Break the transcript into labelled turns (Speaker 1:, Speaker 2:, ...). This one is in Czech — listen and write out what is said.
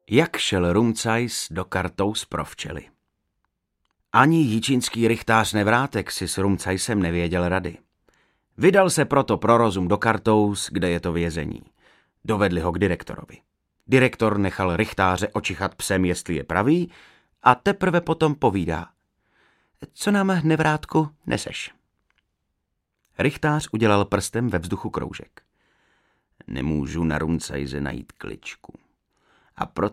Speaker 1: Jak šel Rumcajs do Kartous pro včely. Ani jíčínský rychtář Nevrátek si s Rumcajsem nevěděl rady. Vydal se proto pro rozum do Kartous, kde je to vězení. Dovedli ho k direktorovi. Direktor nechal rychtáře očichat psem, jestli je pravý, a teprve potom povídá. Co nám, Nevrátku, neseš? Rychtář udělal prstem ve vzduchu kroužek. Nemůžu na Rumcajse najít kličku. A proto